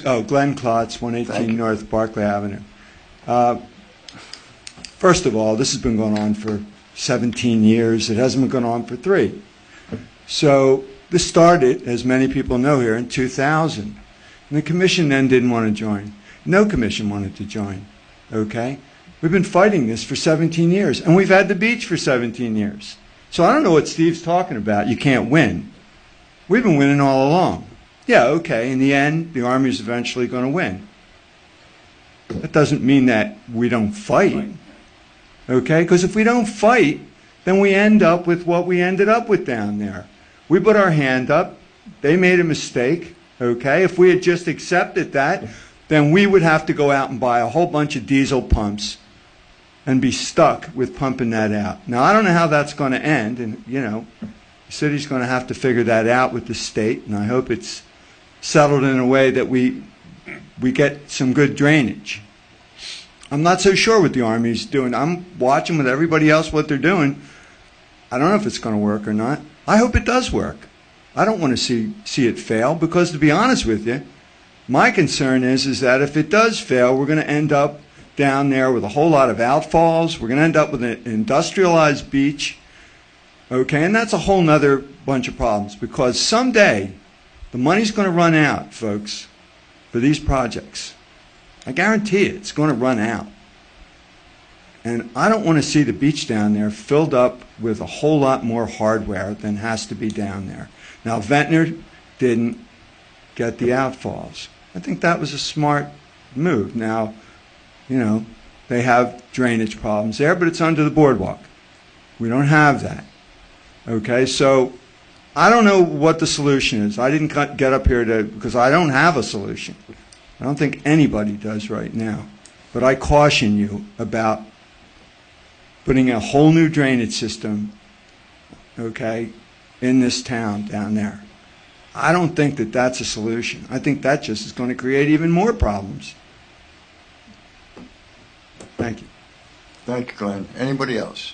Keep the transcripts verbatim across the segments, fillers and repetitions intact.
oh, Glenn Klotz, one Thank eighteen you. North Barclay Avenue. Uh, first of all, this has been going on for seventeen years. It hasn't been going on for three. So this started, as many people know here, in two thousand. And the commission then didn't want to join. No commission wanted to join, okay? We've been fighting this for seventeen years, and we've had the beach for seventeen years. So I don't know what Steve's talking about. You can't win. We've been winning all along. Yeah, okay, in the end, the Army's eventually going to win. That doesn't mean that we don't fight, okay? Because if we don't fight, then we end up with what we ended up with down there. We put our hand up. They made a mistake, okay? If we had just accepted that, then we would have to go out and buy a whole bunch of diesel pumps and be stuck with pumping that out. Now, I don't know how that's going to end, and, you know, the city's going to have to figure that out with the state, and I hope it's settled in a way that we we get some good drainage. I'm not so sure what the Army's doing. I'm watching with everybody else what they're doing. I don't know if it's going to work or not. I hope it does work. I don't want to see see it fail, because, to be honest with you, my concern is, is that if it does fail, we're going to end up down there with a whole lot of outfalls. We're going to end up with an industrialized beach. Okay, and that's a whole nother bunch of problems, because someday the money's going to run out, folks, for these projects. I guarantee it, it's going to run out. And I don't want to see the beach down there filled up with a whole lot more hardware than has to be down there. Now, Ventnor didn't get the outfalls. I think that was a smart move. Now, you know, they have drainage problems there, but it's under the boardwalk. We don't have that. Okay, so I don't know what the solution is. I didn't cut- get up here to, because I don't have a solution. I don't think anybody does right now. But I caution you about putting a whole new drainage system, okay, in this town down there. I don't think that that's a solution. I think that just is going to create even more problems. Thank you. Thank you, Glenn. Anybody else?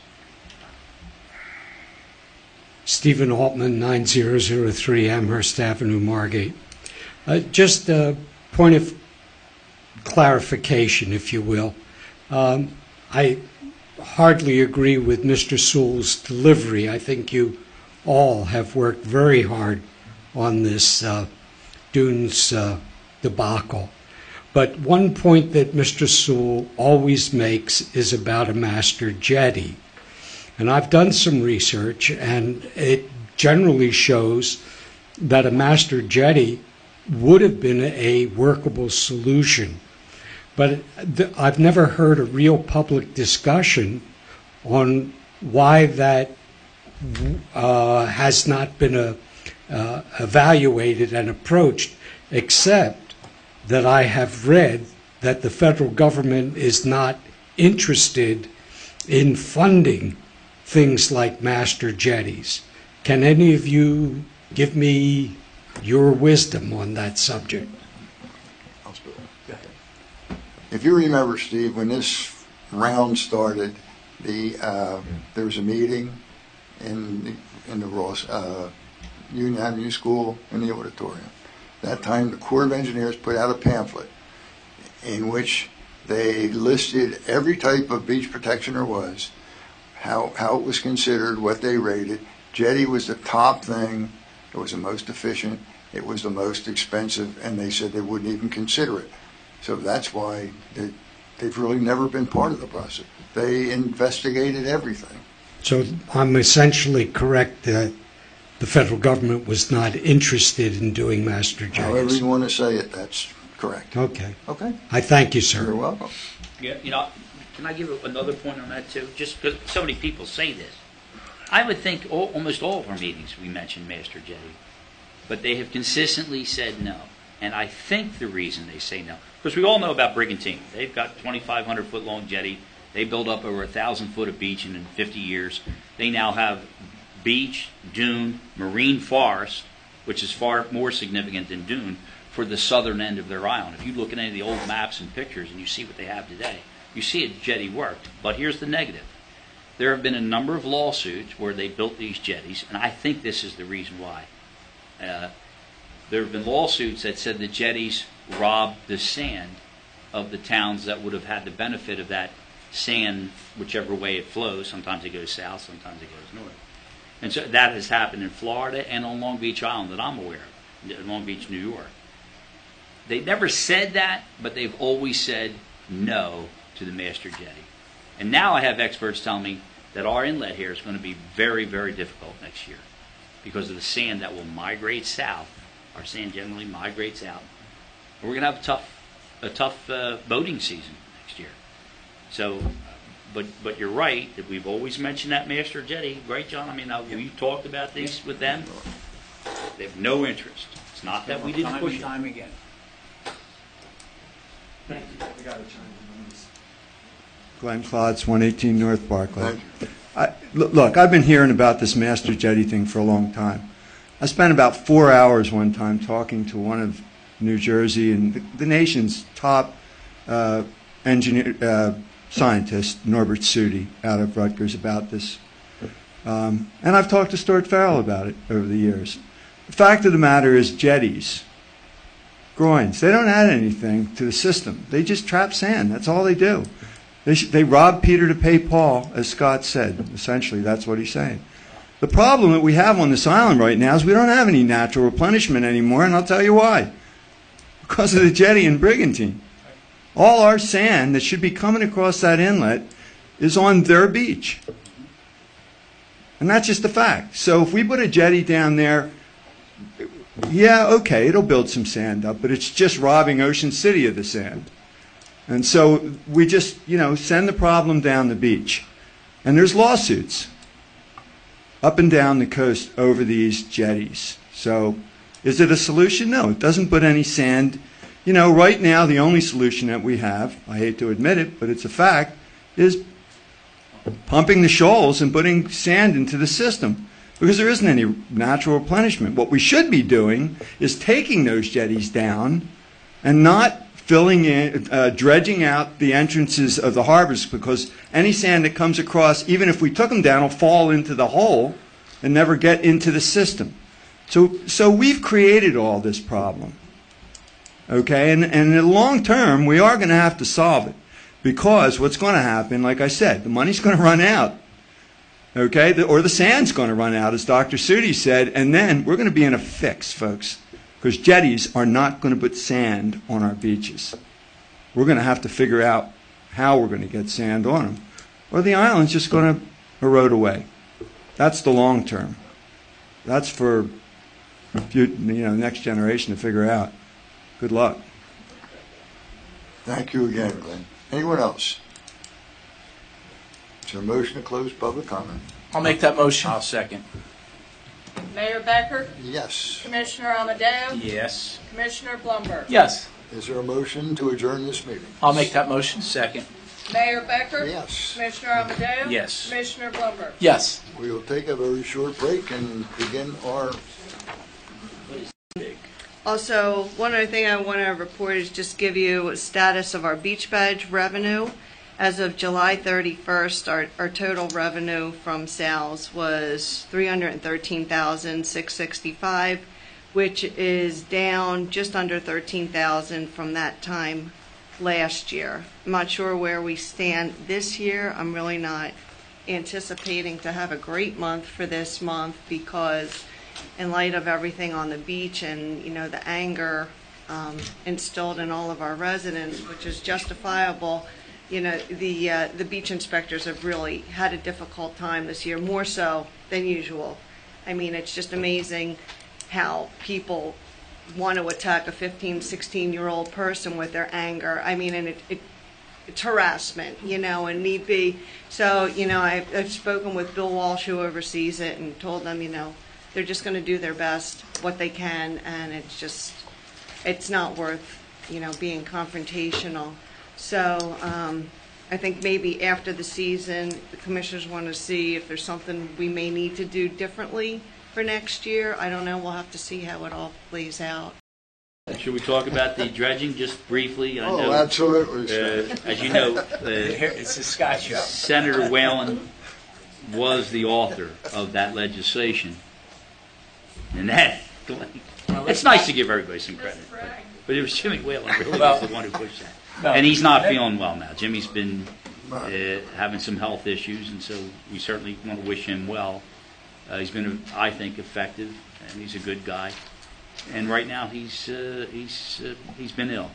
Stephen Altman, nine zero zero three Amherst Avenue, Margate. Uh, just a point of clarification, if you will. Um, I hardly agree with Mister Sewell's delivery. I think you all have worked very hard on this uh, Dunes uh, debacle. But one point that Mister Sewell always makes is about a master jetty. And I've done some research, and it generally shows that a master jetty would have been a workable solution. But th- I've never heard a real public discussion on why that uh, has not been a, uh, evaluated and approached, except that I have read that the federal government is not interested in funding things like master jetties. Can any of you give me your wisdom on that subject? If you remember, Steve, when this round started, the uh, there was a meeting in the, in the Ross uh, Union Avenue School in the auditorium. That time, the Corps of Engineers put out a pamphlet in which they listed every type of beach protection there was, how how it was considered, what they rated. Jetty was the top thing. It was the most efficient. It was the most expensive, and they said they wouldn't even consider it. So that's why they, they've really never been part of the process. They investigated everything. So I'm essentially correct that the federal government was not interested in doing master jetties. However you want to say it, that's correct. Okay. Okay. I thank you, sir. You're welcome. Yeah, you know, can I give another point on that too? Just because so many people say this, I would think all, almost all of our meetings we mentioned master jetty, but they have consistently said no. And I think the reason they say no, because we all know about Brigantine. They've got twenty-five hundred foot long jetty. They built up over one thousand foot of beach in fifty years. They now have beach, dune, marine forest, which is far more significant than dune, for the southern end of their island. If you look at any of the old maps and pictures and you see what they have today, you see a jetty worked. But here's the negative. There have been a number of lawsuits where they built these jetties, and I think this is the reason why. Uh, there have been lawsuits that said the jetties robbed the sand of the towns that would have had the benefit of that sand, whichever way it flows. Sometimes it goes south, sometimes it goes north. And so that has happened in Florida and on Long Beach Island that I'm aware of, in Long Beach, New York. They never said that, but they've always said no to the master jetty. And now I have experts telling me that our inlet here is going to be very, very difficult next year because of the sand that will migrate south. Our sand generally migrates out. And we're going to have a tough, a tough uh, boating season next year. So, but but you're right that we've always mentioned that master jetty, right, John? I mean, uh, we talked about these with them. They have no interest. It's not that we didn't Time push and it. time again. Thank you. We got to chime in on this. Glenn Klotz, one eighteen North Barclay. Thank you. I, look, look, I've been hearing about this master jetty thing for a long time. I spent about four hours one time talking to one of New Jersey and the, the nation's top uh, engineer, uh, scientist, Norbert Sudi, out of Rutgers, about this. Um, and I've talked to Stuart Farrell about it over the years. The fact of the matter is jetties, groins, they don't add anything to the system. They just trap sand. That's all they do. They, sh- they rob Peter to pay Paul, as Scott said. Essentially, that's what he's saying. The problem that we have on this island right now is we don't have any natural replenishment anymore, and I'll tell you why. Because of the jetty and brigantine. All our sand that should be coming across that inlet is on their beach. And that's just a fact. So if we put a jetty down there, yeah, okay, it'll build some sand up, but it's just robbing Ocean City of the sand. And so we just, you know, send the problem down the beach. And there's lawsuits up and down the coast over these jetties. So is it a solution? No, it doesn't put any sand. You know, right now the only solution that we have, I hate to admit it, but it's a fact, is pumping the shoals and putting sand into the system because there isn't any natural replenishment. What we should be doing is taking those jetties down and not filling in, uh, dredging out the entrances of the harbors because any sand that comes across, even if we took them down, will fall into the hole and never get into the system. So, so we've created all this problem. Okay, and, and in the long term, we are going to have to solve it because what's going to happen, like I said, the money's going to run out. Okay, the, or the sand's going to run out, as Doctor Sudi said, and then we're going to be in a fix, folks. Because jetties are not going to put sand on our beaches. We're going to have to figure out how we're going to get sand on them. Or the island's just going to erode away. That's the long term. That's for you know, the next generation to figure out. Good luck. Thank you again, Glenn. Anyone else? Is there a motion to close public comment? I'll make that motion. I'll second. Mayor Becker, Yes. Commissioner Amadeo, Yes. Commissioner Blumberg. Yes. Is there a motion to adjourn this meeting? I'll make that motion. Second. Mayor Becker, Yes. Commissioner Amadeo, Yes. Commissioner Blumberg. Yes. We will take a very short break and begin our Also, one other thing I want to report is just give you a status of our beach badge revenue. As of July thirty-first, our, our total revenue from sales was three hundred thirteen thousand six hundred sixty-five dollars, which is down just under thirteen thousand dollars from that time last year. I'm not sure where we stand this year. I'm really not anticipating to have a great month for this month because in light of everything on the beach and, you know, the anger um, instilled in all of our residents, which is justifiable, you know, the uh, the beach inspectors have really had a difficult time this year, more so than usual. I mean, it's just amazing how people want to attack a fifteen, sixteen-year-old person with their anger. I mean, and it, it it's harassment, you know, and need be. So, you know, I've, I've spoken with Bill Walsh, who oversees it, and told them, you know, they're just going to do their best, what they can, and it's just, it's not worth, you know, being confrontational. So um, I think maybe after the season, the commissioners want to see if there's something we may need to do differently for next year. I don't know. We'll have to see how it all plays out. Should we talk about the dredging just briefly? I Oh, know, absolutely. uh, as you know, Here, uh, it's a Scott show. Senator Whalen was the author of that legislation. And that, Well, It's nice to give everybody some credit. But it was Jimmy Whalen really Well- was the one who pushed that. No. And he's not feeling well now. Jimmy's been uh, having some health issues, and so we certainly want to wish him well. Uh, he's been, I think, effective, and he's a good guy. And right now, he's uh, he's uh, he's been ill,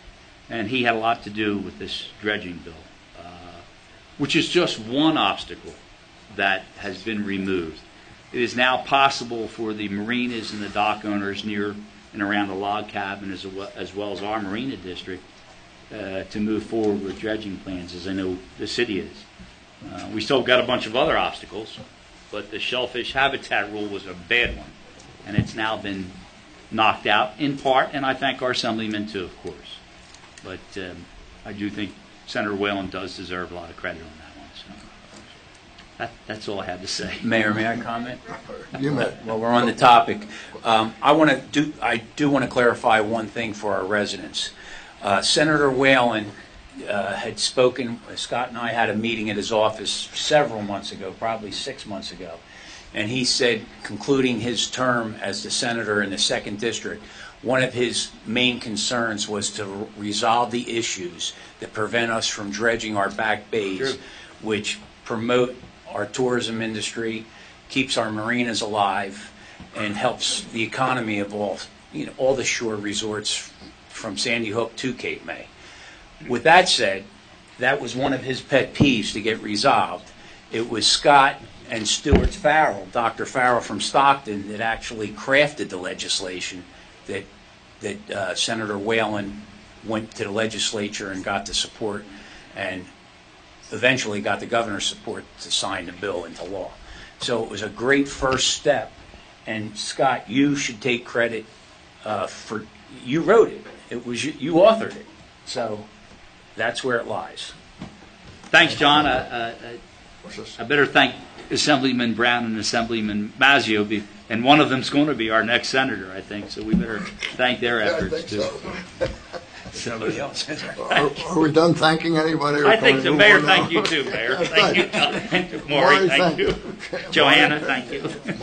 and he had a lot to do with this dredging bill, uh, which is just one obstacle that has been removed. It is now possible for the marinas and the dock owners near and around the log cabin, as well as, well as our marina district, uh, to move forward with dredging plans, as I know the city is. Uh, we still got a bunch of other obstacles, but the shellfish habitat rule was a bad one, and it's now been knocked out in part, and I thank our assemblyman too, of course. But um, I do think Senator Whalen does deserve a lot of credit on that one. So that, that's all I had to say. Mayor, may I comment? You may. While we're on the topic, um, I want to do. I do want to clarify one thing for our residents. Uh, Senator Whalen uh, had spoken. Scott and I had a meeting at his office several months ago, probably six months ago, and he said, concluding his term as the senator in the second district, one of his main concerns was to r- resolve the issues that prevent us from dredging our back bays, Sure. which promote our tourism industry, keeps our marinas alive, and helps the economy of all, you know, all the shore resorts from Sandy Hook to Cape May. With that said, that was one of his pet peeves to get resolved. It was Scott and Stuart Farrell, Doctor Farrell from Stockton, that actually crafted the legislation that that uh, Senator Whalen went to the legislature and got the support, and eventually got the governor's support to sign the bill into law. So it was a great first step, and Scott, you should take credit uh, for, you wrote it. It was you, you authored it. So that's where it lies. Thanks, John. I, I, I better thank Assemblyman Brown and Assemblyman Mazzio, be, and one of them's going to be our next senator, I think. So we better thank their I efforts think too. so. Somebody else. Are, are we done thanking anybody? or I can think we the move mayor, on now? thank you too, Mayor. Thank you, John. Thank you, Maury. Maury, Thank thank you. you. Joanna, thank you.